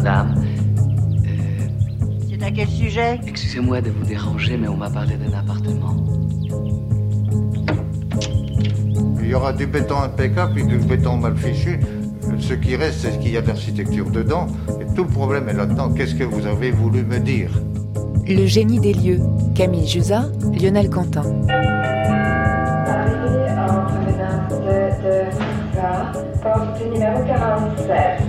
madame. C'est à quel sujet ? Excusez-moi de vous déranger, mais on m'a parlé d'un appartement. Il y aura du béton impeccable et du béton mal fichu. Ce qui reste, c'est ce qu'il y a d'architecture dedans. Et tout le problème est là-dedans. Qu'est-ce que vous avez voulu me dire ? Le génie des lieux. Camille Jusa, Lionel Quentin. Porte numéro 47.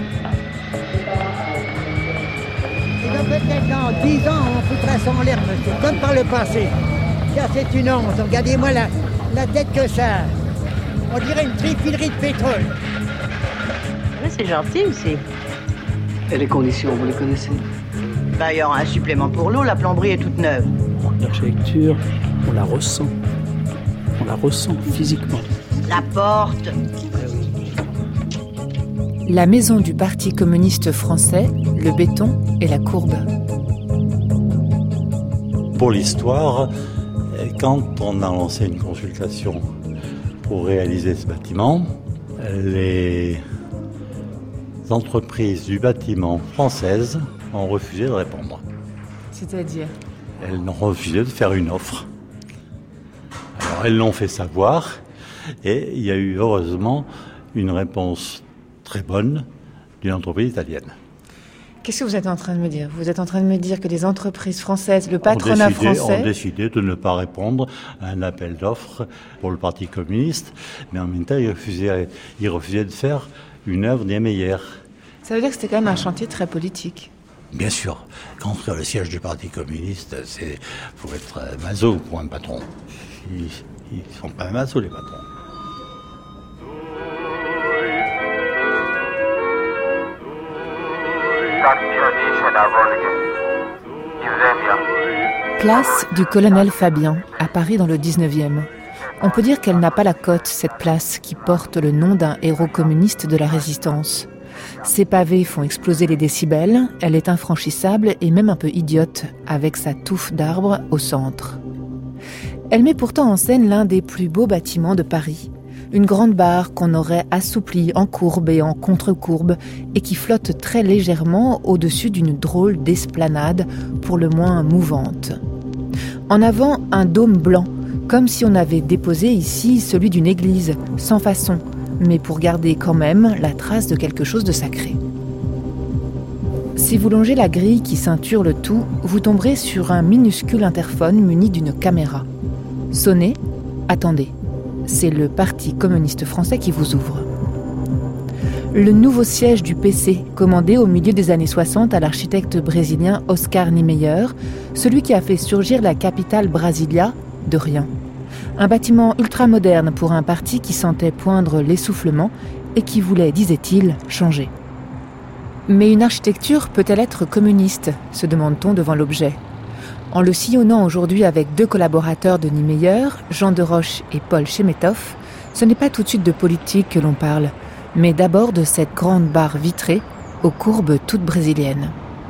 Et donc peut-être dans 10 ans, on foutra ça en l'air, monsieur, comme par le passé. Car c'est une honte. Regardez-moi la tête que ça a. On dirait une trifilerie de pétrole. Ouais, c'est gentil aussi. Et les conditions, vous les connaissez ? Il y aura un supplément pour l'eau, la plomberie est toute neuve. L'architecture, on la ressent. On la ressent physiquement. La porte. La maison du Parti communiste français, le béton et la courbe. Pour l'histoire, quand on a lancé une consultation pour réaliser ce bâtiment, les entreprises du bâtiment françaises ont refusé de répondre. C'est-à-dire ? Elles ont refusé de faire une offre. Alors elles l'ont fait savoir et il y a eu heureusement une réponse très bonne d'une entreprise italienne. Qu'est-ce que vous êtes en train de me dire ? Vous êtes en train de me dire que les entreprises françaises, le patronat français... ont décidé de ne pas répondre à un appel d'offres pour le Parti communiste, mais en même temps, ils refusaient de faire une œuvre Niemeyer. Ça veut dire que c'était quand même un chantier très politique. Bien sûr, construire le siège du Parti communiste, faut être maso pour un patron. Ils sont pas maso, les patrons. Place du colonel Fabien, à Paris dans le 19e. On peut dire qu'elle n'a pas la cote, cette place qui porte le nom d'un héros communiste de la résistance. Ses pavés font exploser les décibels, elle est infranchissable et même un peu idiote, avec sa touffe d'arbres au centre. Elle met pourtant en scène l'un des plus beaux bâtiments de Paris. Une grande barre qu'on aurait assouplie en courbe et en contre-courbe et qui flotte très légèrement au-dessus d'une drôle d'esplanade, pour le moins mouvante. En avant, un dôme blanc, comme si on avait déposé ici celui d'une église, sans façon, mais pour garder quand même la trace de quelque chose de sacré. Si vous longez la grille qui ceinture le tout, vous tomberez sur un minuscule interphone muni d'une caméra. Sonnez, attendez. C'est le Parti communiste français qui vous ouvre. Le nouveau siège du PC, commandé au milieu des années 60 à l'architecte brésilien Oscar Niemeyer, celui qui a fait surgir la capitale Brasilia de rien. Un bâtiment ultramoderne pour un parti qui sentait poindre l'essoufflement et qui voulait, disait-il, changer. Mais une architecture peut-elle être communiste, se demande-t-on devant l'objet. En le sillonnant aujourd'hui avec 2 collaborateurs de Niemeyer, Jean Deroche et Paul Chemetov, ce n'est pas tout de suite de politique que l'on parle, mais d'abord de cette grande barre vitrée aux courbes toutes brésiliennes.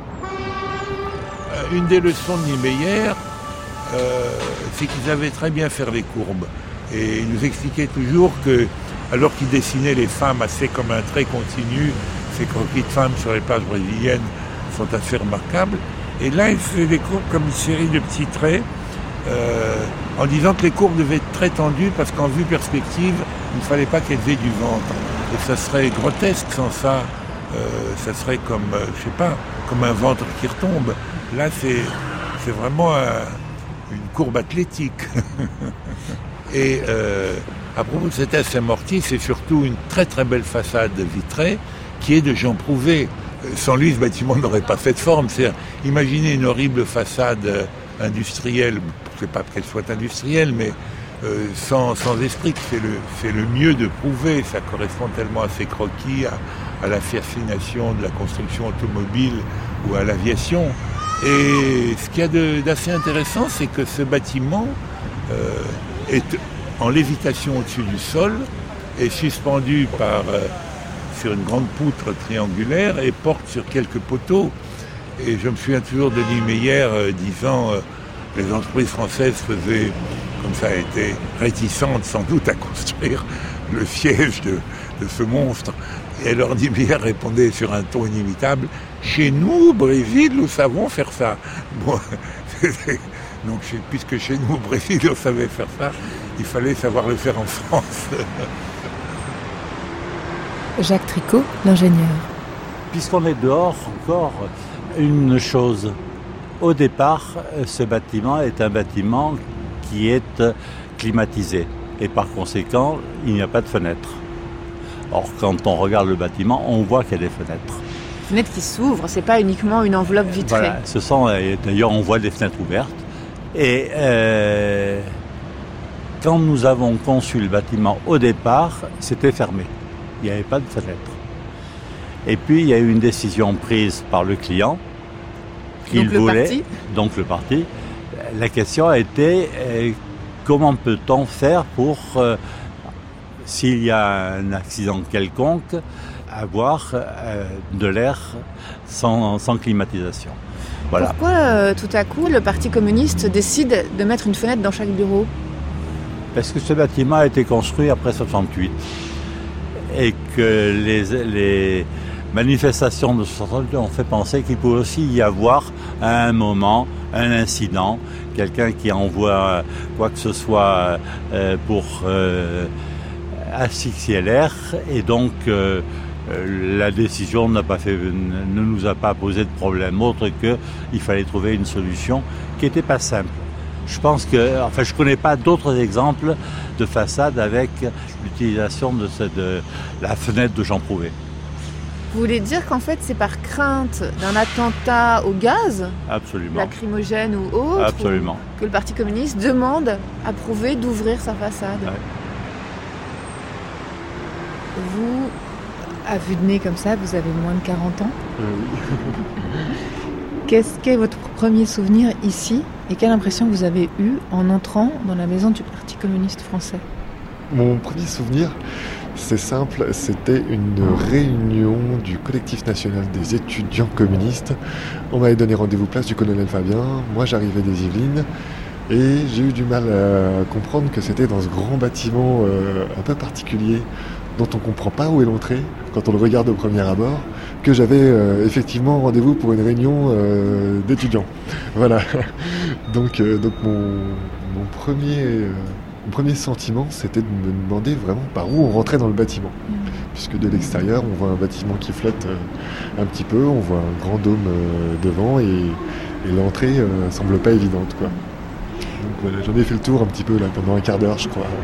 Une des leçons de Niemeyer, c'est qu'ils savaient très bien faire les courbes. Et il nous expliquait toujours que, alors qu'il dessinait les femmes assez comme un trait continu, ces croquis de femmes sur les plages brésiliennes sont assez remarquables. Et là, il faisait des courbes comme une série de petits traits, en disant que les courbes devaient être très tendues parce qu'en vue perspective, il ne fallait pas qu'elles aient du ventre. Et ça serait grotesque sans ça. Ça serait comme, comme un ventre qui retombe. Là, c'est vraiment une courbe athlétique. Et à propos de cet Saint-Morty, c'est surtout une très très belle façade vitrée qui est de Jean Prouvé. Sans lui, ce bâtiment n'aurait pas cette forme. C'est-à-dire, imaginez une horrible façade industrielle, c'est pas qu'elle soit industrielle, mais sans esprit, c'est le mieux de Prouvé. Ça correspond tellement à ses croquis, à la fascination de la construction automobile ou à l'aviation. Et ce qu'il y a d'assez intéressant, c'est que ce bâtiment est en lévitation au-dessus du sol, est suspendu sur une grande poutre triangulaire et porte sur quelques poteaux. Et je me souviens toujours de Niemeyer disant les entreprises françaises faisaient, comme ça, étaient réticentes sans doute à construire le siège de ce monstre. Et alors Niemeyer répondait sur un ton inimitable, chez nous, au Brésil, nous savons faire ça. Bon, donc, puisque chez nous, au Brésil, on savait faire ça, il fallait savoir le faire en France. Jacques Tricot, l'ingénieur. Puisqu'on est dehors, encore une chose. Au départ, ce bâtiment est un bâtiment qui est climatisé. Et par conséquent, il n'y a pas de fenêtres. Or, quand on regarde le bâtiment, on voit qu'il y a des fenêtres. Fenêtres qui s'ouvrent, c'est pas uniquement une enveloppe vitrée. Voilà, d'ailleurs, on voit des fenêtres ouvertes. Et quand nous avons conçu le bâtiment au départ, c'était fermé. Il n'y avait pas de fenêtres. Et puis, il y a eu une décision prise par le client qu'il voulait, donc le parti. La question a été comment peut-on faire pour, s'il y a un accident quelconque, avoir de l'air sans climatisation. Voilà. Pourquoi tout à coup le Parti communiste décide de mettre une fenêtre dans chaque bureau ? Parce que ce bâtiment a été construit après 68 et que les manifestations de 68 ont fait penser qu'il pouvait aussi y avoir à un moment un incident, quelqu'un qui envoie quoi que ce soit pour asphyxier l'air, et donc la décision ne nous a pas posé de problème autre qu'il fallait trouver une solution qui n'était pas simple. Je pense que, je connais pas d'autres exemples de façade avec l'utilisation de la fenêtre de Jean Prouvé. Vous voulez dire qu'en fait c'est par crainte d'un attentat au gaz, absolument, lacrymogène ou autre, absolument, que le Parti communiste demande à Prouvé d'ouvrir sa façade. Ouais. Vous, à vue de nez comme ça, vous avez moins de 40 ans. Oui. Qu'est-ce qu'est votre premier souvenir ici et quelle impression vous avez eue en entrant dans la maison du Parti communiste français ? Mon premier souvenir, c'est simple, c'était une réunion du collectif national des étudiants communistes. On m'avait donné rendez-vous place du colonel Fabien, moi j'arrivais des Yvelines et j'ai eu du mal à comprendre que c'était dans ce grand bâtiment un peu particulier dont on ne comprend pas où est l'entrée quand on le regarde au premier abord, que j'avais effectivement rendez-vous pour une réunion d'étudiants. Voilà. Donc mon premier sentiment, c'était de me demander vraiment par où on rentrait dans le bâtiment. Puisque de l'extérieur, on voit un bâtiment qui flotte un petit peu, on voit un grand dôme devant et l'entrée semble pas évidente, quoi. Donc voilà, j'en ai fait le tour un petit peu là pendant un quart d'heure, je crois.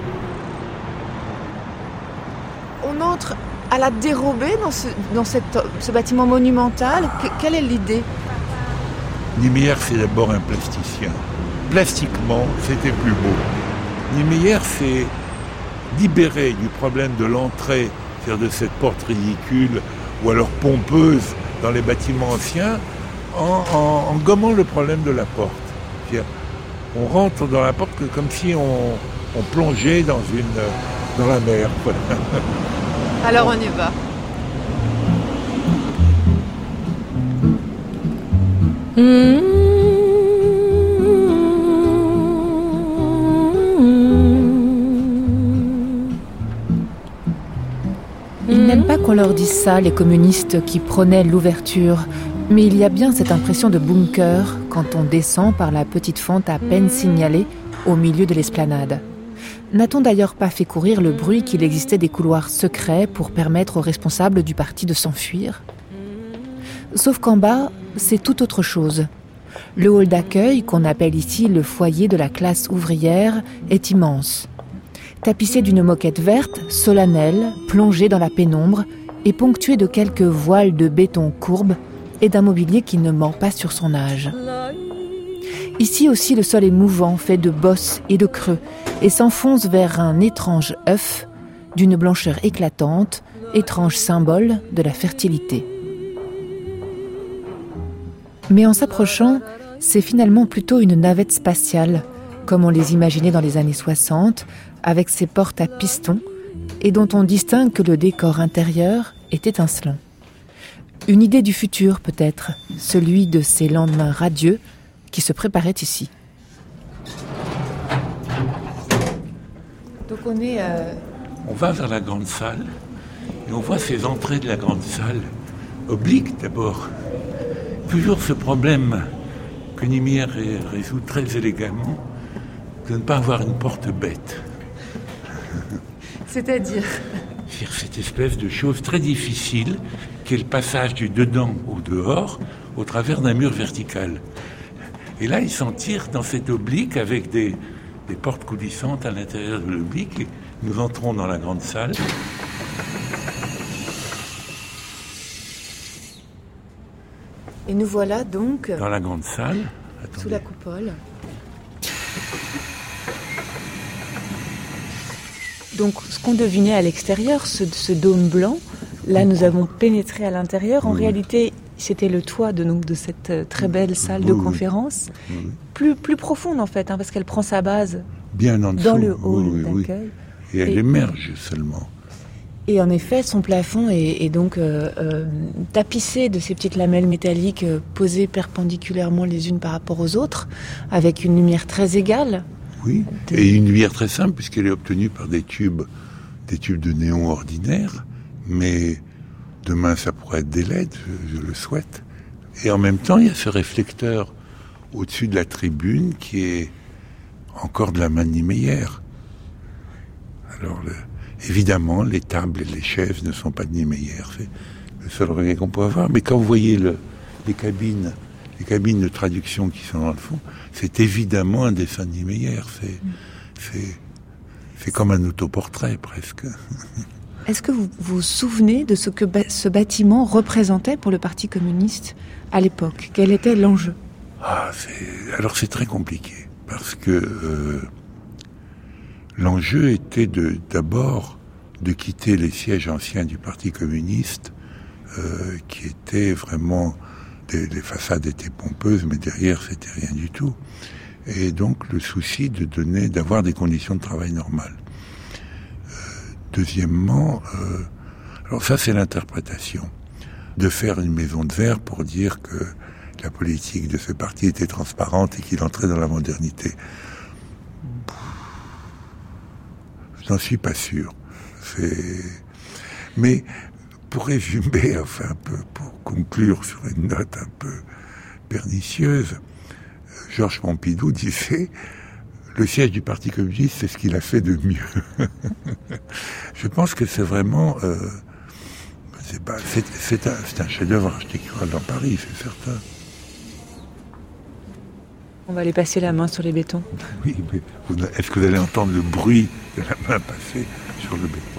On entre à la dérobée dans ce bâtiment monumental. Quelle est l'idée ? Niemeyer, c'est d'abord un plasticien. Plastiquement, c'était plus beau. Niemeyer s'est libéré du problème de l'entrée, c'est-à-dire de cette porte ridicule ou alors pompeuse dans les bâtiments anciens, en gommant le problème de la porte. C'est-à-dire, on rentre dans la porte comme si on plongeait dans la mer. Voilà. Alors on y va. Ils n'aiment pas qu'on leur dise ça, les communistes qui prônaient l'ouverture. Mais il y a bien cette impression de bunker quand on descend par la petite fente à peine signalée au milieu de l'esplanade. N'a-t-on d'ailleurs pas fait courir le bruit qu'il existait des couloirs secrets pour permettre aux responsables du parti de s'enfuir ? Sauf qu'en bas, c'est tout autre chose. Le hall d'accueil, qu'on appelle ici le foyer de la classe ouvrière, est immense. Tapissé d'une moquette verte, solennelle, plongée dans la pénombre, et ponctué de quelques voiles de béton courbes et d'un mobilier qui ne ment pas sur son âge. Ici aussi, le sol est mouvant, fait de bosses et de creux, et s'enfonce vers un étrange œuf d'une blancheur éclatante, étrange symbole de la fertilité. Mais en s'approchant, c'est finalement plutôt une navette spatiale, comme on les imaginait dans les années 60, avec ses portes à pistons, et dont on distingue que le décor intérieur est étincelant. Une idée du futur peut-être, celui de ces lendemains radieux qui se préparaient ici. Donc on va vers la grande salle et on voit ces entrées de la grande salle oblique d'abord. Toujours ce problème que Niemeyer résout très élégamment, de ne pas avoir une porte bête. C'est-à-dire cette espèce de chose très difficile qui est le passage du dedans au dehors au travers d'un mur vertical. Et là, il s'en tire dans cet oblique avec des portes coulissantes à l'intérieur de l'oblique. Et nous entrons dans la grande salle. Et nous voilà donc dans la grande salle, sous la coupole. Donc, ce qu'on devinait à l'extérieur, ce dôme blanc, là, nous avons pénétré à l'intérieur. En réalité, c'était le toit de cette très belle salle de conférence, plus profonde en fait, parce qu'elle prend sa base bien en dessous, dans le hall d'accueil. Et elle émerge seulement. Et en effet, son plafond est donc tapissé de ces petites lamelles métalliques posées perpendiculairement les unes par rapport aux autres, avec une lumière très égale. Oui, et une lumière très simple puisqu'elle est obtenue par des tubes de néon ordinaires, mais demain ça pourrait être des LED, je le souhaite. Et en même temps, il y a ce réflecteur au-dessus de la tribune qui est encore de la main de Niemeyer. Alors, évidemment, les tables et les chaises ne sont pas de Niemeyer, c'est le seul regret qu'on peut avoir. Mais quand vous voyez les cabines de traduction qui sont dans le fond, c'est évidemment un dessin de Niemeyer. C'est comme un autoportrait presque. Est-ce que vous vous souvenez de ce que ce bâtiment représentait pour le Parti communiste à l'époque ? Quel était l'enjeu ? Alors c'est très compliqué, parce que l'enjeu était d'abord de quitter les sièges anciens du Parti communiste, qui étaient vraiment... Les façades étaient pompeuses, mais derrière, c'était rien du tout. Et donc, le souci d'avoir des conditions de travail normales. Deuxièmement, alors ça, c'est l'interprétation. De faire une maison de verre pour dire que la politique de ce parti était transparente et qu'il entrait dans la modernité. Je n'en suis pas sûr. Mais... pour résumer, pour conclure sur une note un peu pernicieuse, Georges Pompidou disait « Le siège du Parti communiste, c'est ce qu'il a fait de mieux. » Je pense que c'est vraiment... c'est un chef-d'œuvre architectural dans Paris, c'est certain. On va aller passer la main sur les bétons. Oui, mais est-ce que vous allez entendre le bruit de la main passer sur le béton ?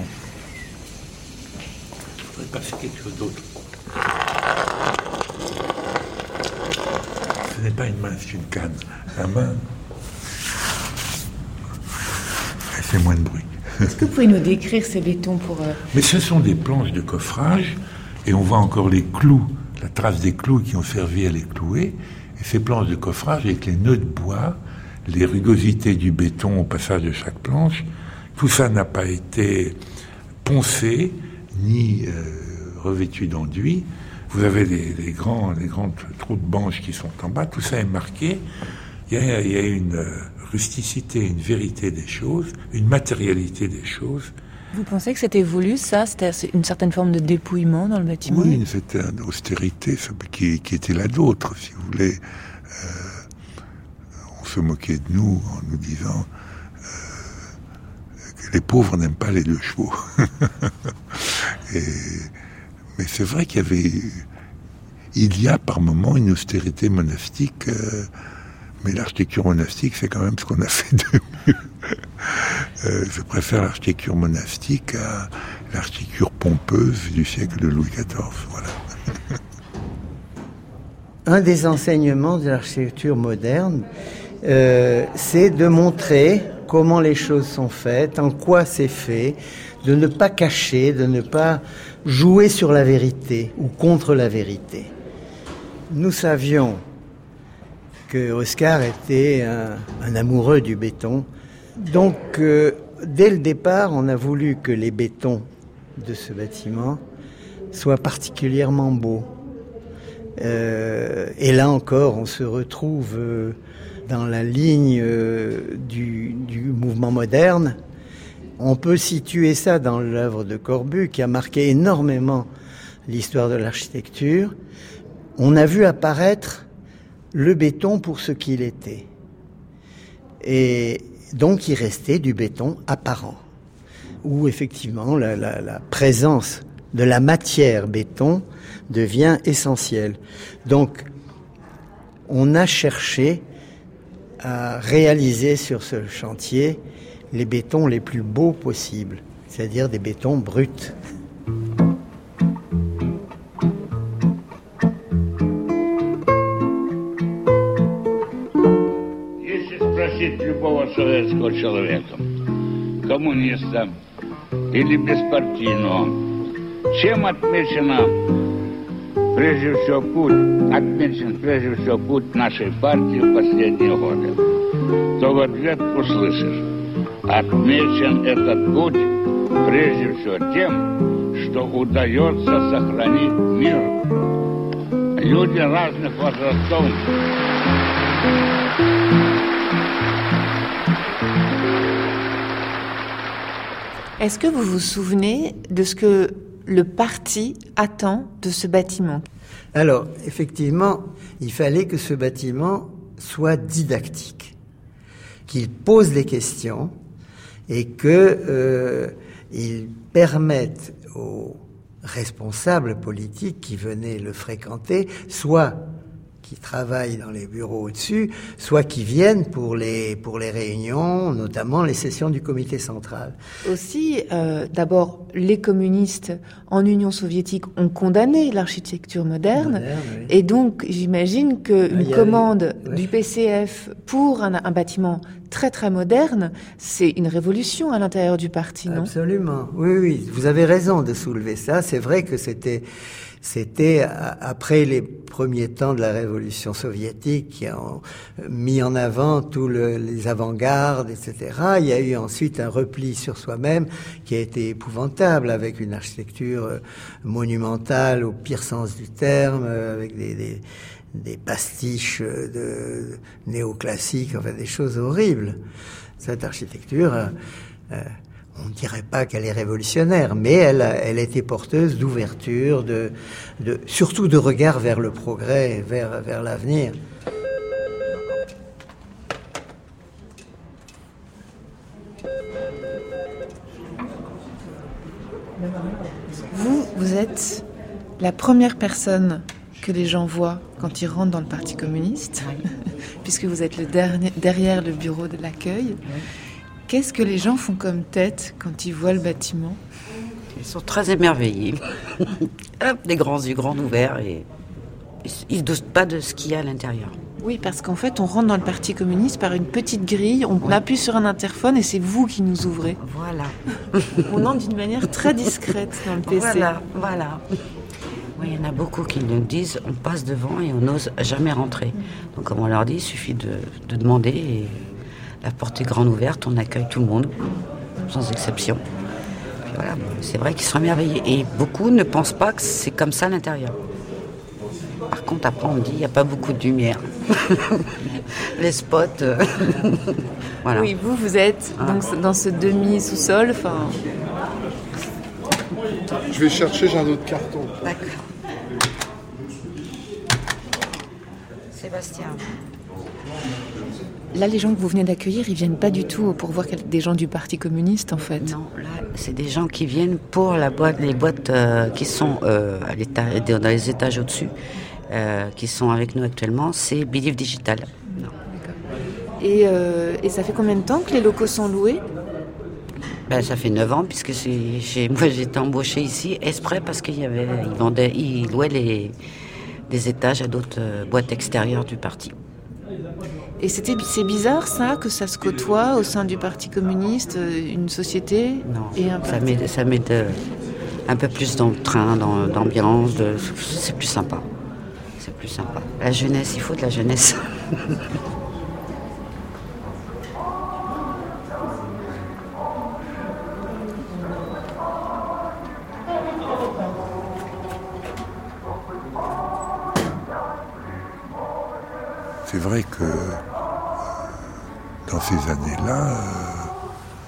Je voudrais passer quelque chose d'autre. Ce n'est pas une main, c'est une canne. La main, elle fait moins de bruit. Est-ce que vous pouvez nous décrire ces bétons pour... Mais ce sont des planches de coffrage, et on voit encore les clous, la trace des clous qui ont servi à les clouer. Et ces planches de coffrage, avec les nœuds de bois, les rugosités du béton au passage de chaque planche, tout ça n'a pas été poncé, ni revêtu d'enduit. Vous avez les grands trous de banche qui sont en bas, tout ça est marqué. Il y a une rusticité, une vérité des choses, une matérialité des choses. Vous pensez que c'était voulu, ça ? C'était une certaine forme de dépouillement dans le bâtiment ? Oui, c'était une austérité qui était la nôtre, si vous voulez. On se moquait de nous en nous disant que les pauvres n'aiment pas les 2 chevaux. Mais c'est vrai il y a par moments une austérité monastique, mais l'architecture monastique, c'est quand même ce qu'on a fait de mieux. Je préfère l'architecture monastique à l'architecture pompeuse du siècle de Louis XIV. Voilà. Un des enseignements de l'architecture moderne, c'est de montrer comment les choses sont faites, en quoi c'est fait, de ne pas cacher, de ne pas jouer sur la vérité ou contre la vérité. Nous savions que Oscar était un amoureux du béton. Donc, dès le départ, on a voulu que les bétons de ce bâtiment soient particulièrement beaux. Et là encore, on se retrouve dans la ligne du mouvement moderne. On peut situer ça dans l'œuvre de Corbu, qui a marqué énormément l'histoire de l'architecture, on a vu apparaître le béton pour ce qu'il était. Et donc il restait du béton apparent, où effectivement la présence de la matière béton devient essentielle. Donc on a cherché à réaliser sur ce chantier les bétons les plus beaux possibles, c'est-à-dire des bétons bruts. Если спросить любого советского человека, коммуниста или беспартийного, чем отмечен прежде всего путь нашей партии в последние годы, то в ответ услышишь: отмечен этот путь прежде всего тем, что удается сохранить мир. Люди разных возрастов. Est-ce que vous vous souvenez de ce que le parti attend de ce bâtiment? Alors, effectivement, il fallait que ce bâtiment soit didactique, qu'il pose des questions et qu'il permette aux responsables politiques qui venaient le fréquenter, soit qui travaillent dans les bureaux au-dessus, soit qui viennent pour les réunions, notamment les sessions du comité central. Aussi, d'abord, les communistes en Union soviétique ont condamné l'architecture moderne, oui. Et donc j'imagine qu'une commande du PCF pour un bâtiment très très moderne, c'est une révolution à l'intérieur du parti, non? Absolument, oui, vous avez raison de soulever ça. C'est vrai que c'était après les premiers temps de la révolution soviétique qui ont mis en avant tous les avant-gardes, etc. Il y a eu ensuite un repli sur soi-même qui a été épouvantable, avec une architecture monumentale au pire sens du terme, avec des pastiches de néoclassiques, enfin des choses horribles. Cette architecture... on ne dirait pas qu'elle est révolutionnaire, mais elle était porteuse d'ouverture, surtout de regard vers le progrès, vers l'avenir. Vous êtes la première personne que les gens voient quand ils rentrent dans le Parti communiste, puisque vous êtes derrière le bureau de l'accueil. Oui. Qu'est-ce que les gens font comme tête quand ils voient le bâtiment? Ils sont très émerveillés. Les grands yeux grands ouverts et ils ne doutent pas de ce qu'il y a à l'intérieur. Oui, parce qu'en fait, on rentre dans le Parti communiste par une petite grille, on appuie sur un interphone et c'est vous qui nous ouvrez. Voilà. On entre d'une manière très discrète dans le PC. Voilà. Oui, il y en a beaucoup qui nous disent, on passe devant et on n'ose jamais rentrer. Donc comme on leur dit, il suffit de demander et... La porte est grande ouverte, on accueille tout le monde, sans exception. Puis voilà, c'est vrai qu'ils sont émerveillés. Et beaucoup ne pensent pas que c'est comme ça à l'intérieur. Par contre, après, on me dit qu'il n'y a pas beaucoup de lumière. Les spots, voilà. Oui, vous êtes donc dans ce demi-sous-sol. Je vais chercher, j'ai un autre carton. D'accord. Sébastien. Là, les gens que vous venez d'accueillir, ils viennent pas du tout pour voir des gens du Parti communiste, en fait. Non, là, c'est des gens qui viennent pour les boîtes qui sont dans les étages au-dessus, qui sont avec nous actuellement. C'est Believe Digital. Non. Et ça fait combien de temps que les locaux sont loués? Ça fait 9 ans, puisque moi j'ai été embauchée ici exprès parce qu'ils louaient des étages à d'autres boîtes extérieures du parti. Et c'est bizarre ça, que ça se côtoie au sein du Parti communiste, une société et un parti. Ça met un peu plus dans le train, dans l'ambiance, c'est plus sympa. C'est plus sympa. La jeunesse, il faut de la jeunesse. C'est vrai que dans ces années-là,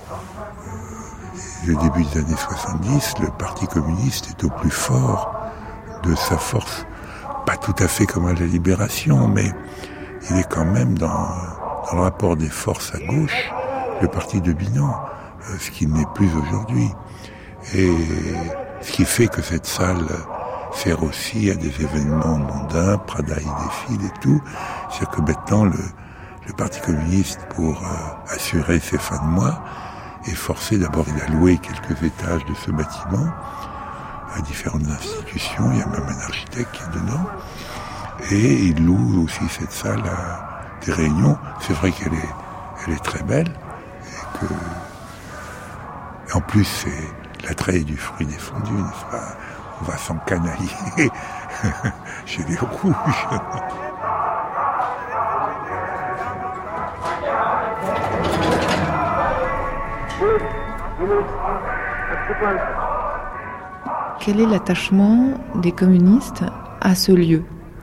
le début des années 70, le Parti communiste est au plus fort de sa force, pas tout à fait comme à la Libération, mais il est quand même dans le rapport des forces à gauche, le parti de Binan, ce qui n'est plus aujourd'hui. Et ce qui fait que cette salle sert aussi à des événements mondains, Prada y défile et tout. C'est-à-dire que maintenant, le Parti communiste, pour assurer ses fins de mois, est forcé d'abord, il a loué quelques étages de ce bâtiment à différentes institutions, il y a même un architecte qui est dedans, et il loue aussi cette salle à des réunions. C'est vrai qu'elle est très belle, et en plus c'est l'attrait du fruit défendu, n'est-ce pas? On va s'encanailler chez les rouges. Quel est l'attachement des communistes à ce lieu ?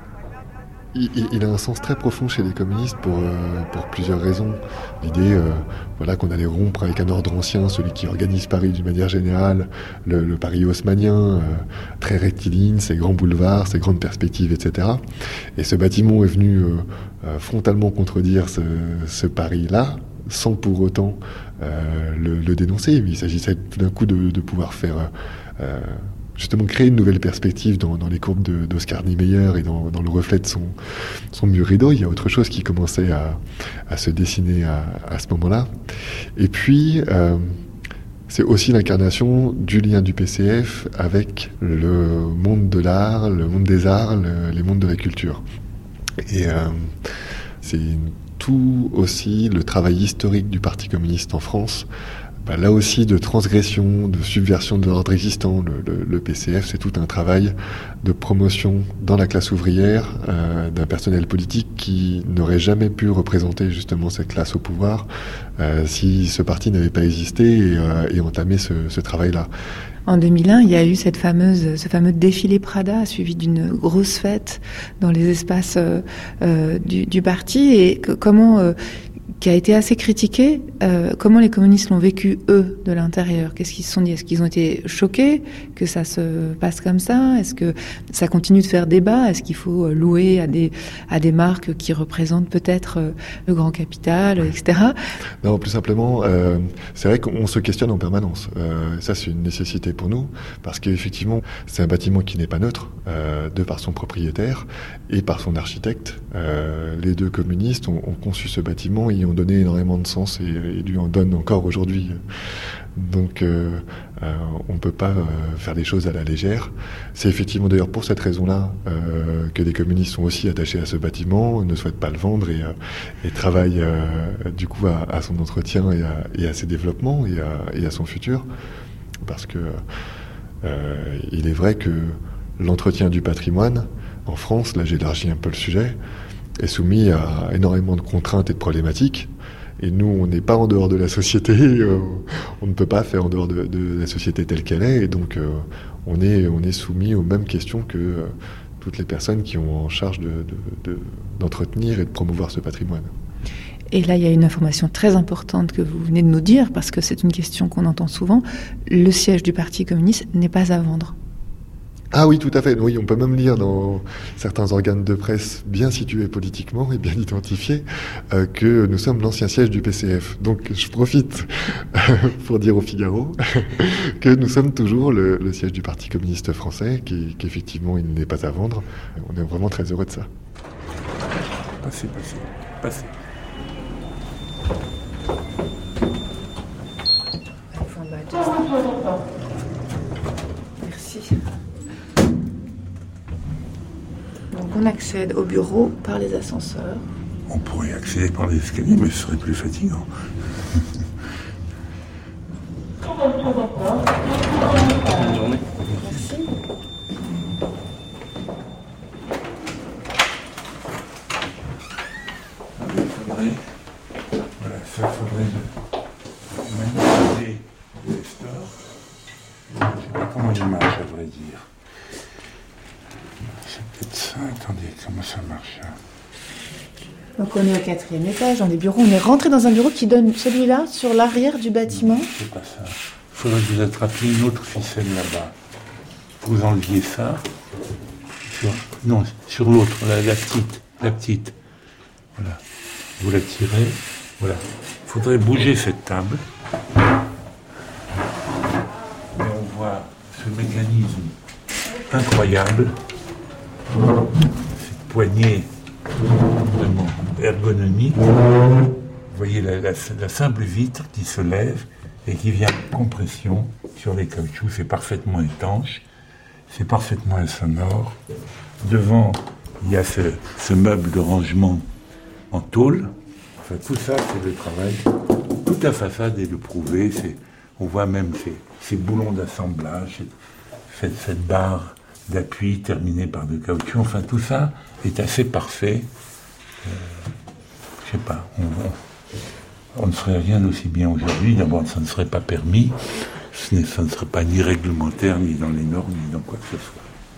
Il a un sens très profond chez les communistes pour plusieurs raisons. L'idée qu'on allait rompre avec un ordre ancien, celui qui organise Paris d'une manière générale, le Paris haussmannien, très rectiligne, ses grands boulevards, ses grandes perspectives, etc. Et ce bâtiment est venu frontalement contredire ce Paris-là, sans pour autant le dénoncer. Mais il s'agissait tout d'un coup de pouvoir faire... justement créer une nouvelle perspective dans les courbes d'Oscar Niemeyer et dans le reflet de son mur rideau. Il y a autre chose qui commençait à se dessiner à ce moment-là. Et puis, c'est aussi l'incarnation du lien du PCF avec le monde de l'art, le monde des arts, les mondes de la culture. Et c'est tout aussi le travail historique du Parti communiste en France, là aussi de transgression, de subversion de l'ordre existant. Le PCF, c'est tout un travail de promotion dans la classe ouvrière d'un personnel politique qui n'aurait jamais pu représenter justement cette classe au pouvoir si ce parti n'avait pas existé et entamé ce travail-là. En 2001, il y a eu ce fameux défilé Prada suivi d'une grosse fête dans les espaces du parti, et qui a été assez critiqué. Comment les communistes l'ont vécu, eux, de l'intérieur? Qu'est-ce qu'ils se sont dit? Est-ce qu'ils ont été choqués que ça se passe comme ça? Est-ce que ça continue de faire débat? Est-ce qu'il faut louer à des marques qui représentent peut-être le grand capital, etc.? Non, plus simplement, c'est vrai qu'on se questionne en permanence. Ça, c'est une nécessité pour nous, parce qu'effectivement, c'est un bâtiment qui n'est pas neutre, de par son propriétaire et par son architecte. Les deux communistes ont conçu ce bâtiment et y ont donné énormément de sens et lui en donnent encore aujourd'hui. Donc on ne peut pas faire des choses à la légère. C'est effectivement d'ailleurs pour cette raison-là que les communistes sont aussi attachés à ce bâtiment, ne souhaitent pas le vendre et travaillent du coup à son entretien et à ses développements et à son futur. Parce que il est vrai que l'entretien du patrimoine en France, là j'élargis un peu le sujet, est soumis à énormément de contraintes et de problématiques. Et nous, on n'est pas en dehors de la société, on ne peut pas faire en dehors de la société telle qu'elle est, et donc on est soumis aux mêmes questions que toutes les personnes qui ont en charge d'entretenir et de promouvoir ce patrimoine. Et là, il y a une information très importante que vous venez de nous dire, parce que c'est une question qu'on entend souvent. Le siège du Parti communiste n'est pas à vendre. Ah oui, tout à fait. Oui, on peut même lire dans certains organes de presse bien situés politiquement et bien identifiés que nous sommes l'ancien siège du PCF. Donc je profite pour dire au Figaro que nous sommes toujours le siège du Parti communiste français, qu'effectivement il n'est pas à vendre. On est vraiment très heureux de ça. Passez. Merci. Donc on accède au bureau par les ascenseurs. On pourrait accéder par les escaliers, mais ce serait plus fatigant. Bonne journée. Merci. Voilà, ça faudrait manipuler les stores. Je ne sais pas comment il marche, à vrai dire. C'est peut-être ça. Attendez, comment ça marche? Donc on est au 4e étage, dans les bureaux. On est rentré dans un bureau qui donne celui-là sur l'arrière du bâtiment. Non, c'est pas ça. Il faudrait que vous attrapiez une autre ficelle là-bas. Vous enleviez ça sur l'autre, la petite. Voilà. Vous la tirez. Voilà. Il faudrait bouger cette table. Et on voit ce mécanisme incroyable. Cette poignée vraiment ergonomique. Vous voyez la simple vitre qui se lève et qui vient en compression sur les caoutchoucs. C'est parfaitement étanche, c'est parfaitement insonore. Devant, il y a ce meuble de rangement en tôle. Enfin, tout ça, c'est le travail. Toute la façade est de prouver. On voit même ces boulons d'assemblage, cette barre d'appui terminée par de caoutchouc. Enfin, tout ça est assez parfait. Je sais pas, on ne ferait rien d'aussi bien aujourd'hui. D'abord, ça ne serait pas permis. Ça ne serait pas ni réglementaire, ni dans les normes, ni dans quoi que ce soit.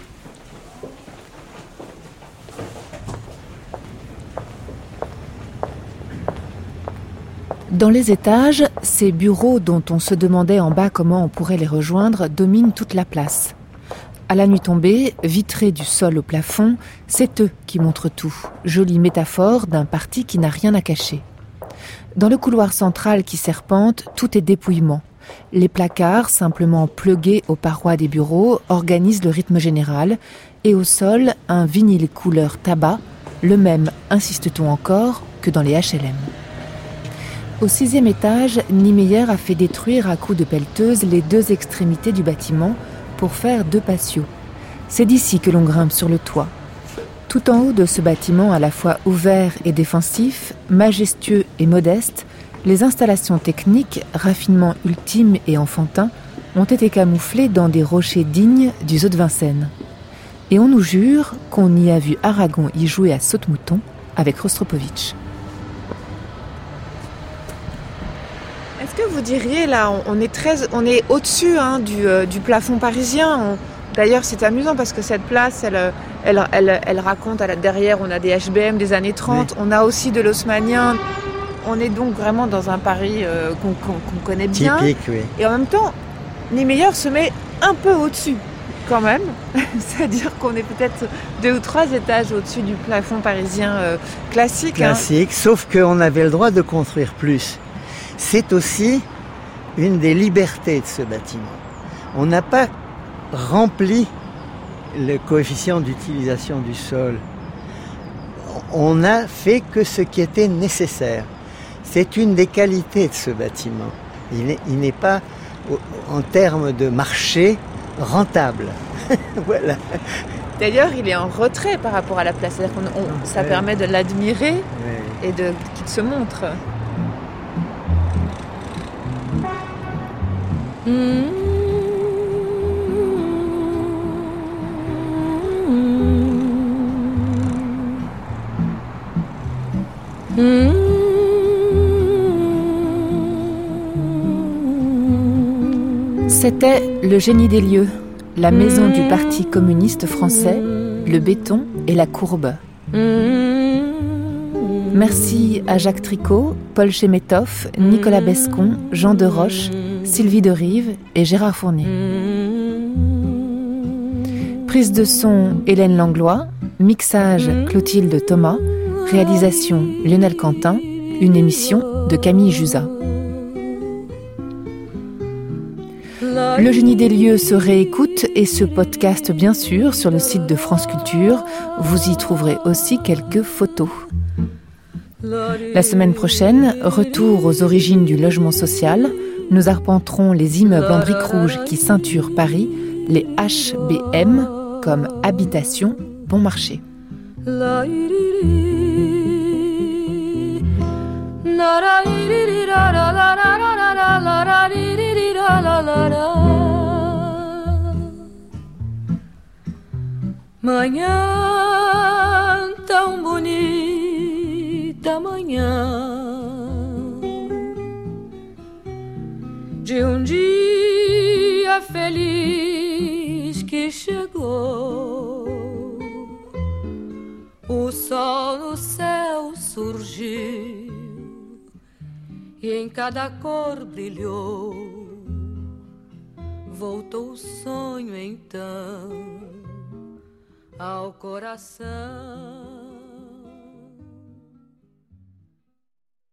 Dans les étages, ces bureaux dont on se demandait en bas comment on pourrait les rejoindre dominent toute la place. À la nuit tombée, vitrés du sol au plafond, c'est eux qui montrent tout. Jolie métaphore d'un parti qui n'a rien à cacher. Dans le couloir central qui serpente, tout est dépouillement. Les placards, simplement plugués aux parois des bureaux, organisent le rythme général. Et au sol, un vinyle couleur tabac, le même, insiste-t-on encore, que dans les HLM. Au 6e étage, Niemeyer a fait détruire à coups de pelleteuse les 2 extrémités du bâtiment pour faire 2 patios. C'est d'ici que l'on grimpe sur le toit. Tout en haut de ce bâtiment à la fois ouvert et défensif, majestueux et modeste, les installations techniques, raffinement ultime et enfantin, ont été camouflées dans des rochers dignes du zoo de Vincennes. Et on nous jure qu'on y a vu Aragon y jouer à saute-mouton avec Rostropovitch. Est-ce que vous diriez, là, on est au-dessus du plafond parisien. D'ailleurs, c'est amusant parce que cette place, elle raconte, derrière, on a des HBM des années 30, oui. On a aussi de l'haussmannien. On est donc vraiment dans un Paris qu'on connaît bien. Typique, oui. Et en même temps, Niemeyer se met un peu au-dessus, quand même. C'est-à-dire qu'on est peut-être 2 ou 3 étages au-dessus du plafond parisien classique. Classique, sauf qu'on avait le droit de construire plus. C'est aussi une des libertés de ce bâtiment. On n'a pas rempli le coefficient d'utilisation du sol. On n'a fait que ce qui était nécessaire. C'est une des qualités de ce bâtiment. Il n'est pas, en termes de marché, rentable. Voilà. D'ailleurs, il est en retrait par rapport à la place. C'est-à-dire ça permet de l'admirer et qu'il se montre. C'était le génie des lieux, la maison du Parti communiste français, le béton et la courbe. Merci à Jacques Tricot, Paul Chemetov, Nicolas Bescon, Jean Deroche, Sylvie Derive et Gérard Fournier. Prise de son Hélène Langlois, mixage Clotilde Thomas, réalisation Lionel Quentin, une émission de Camille Jusa. Le génie des lieux se réécoute et se podcast bien sûr sur le site de France Culture. Vous y trouverez aussi quelques photos. La semaine prochaine, retour aux origines du logement social. Nous arpenterons les immeubles en briques rouges qui ceinturent Paris, les HBM, comme Habitation Bon Marché. Manhã tão bonita, manhã de dia feliz que chegou. O sol no céu surgiu e em cada cor brilhou. Voltou o sonho então ao coração.